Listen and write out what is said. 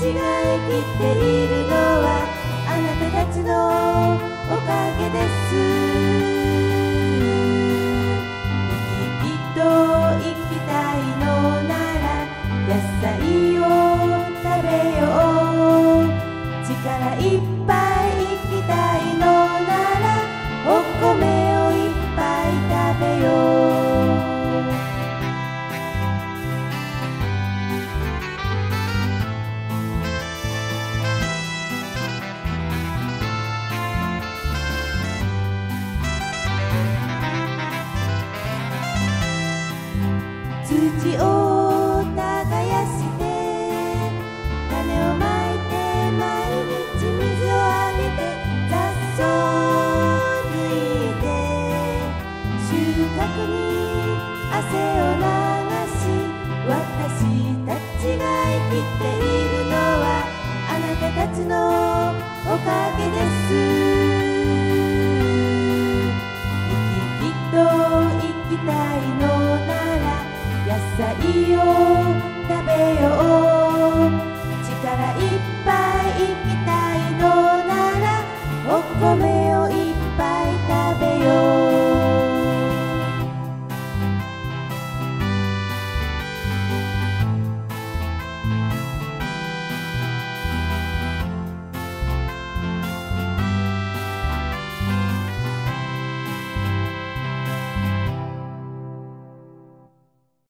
が生きているのはあなたたちのおかげです。生き生きと生きたいのなら野菜を食べよう。力いっぱい生きたいのならお米をいっぱい食べよう。土を耕して種をまいて毎日水をあげて雑草を抜いて収穫に汗を流し私たちが生きているのはあなたたちのおかげです。生き生きと生きたいのなら野菜を食べよう。力いっぱ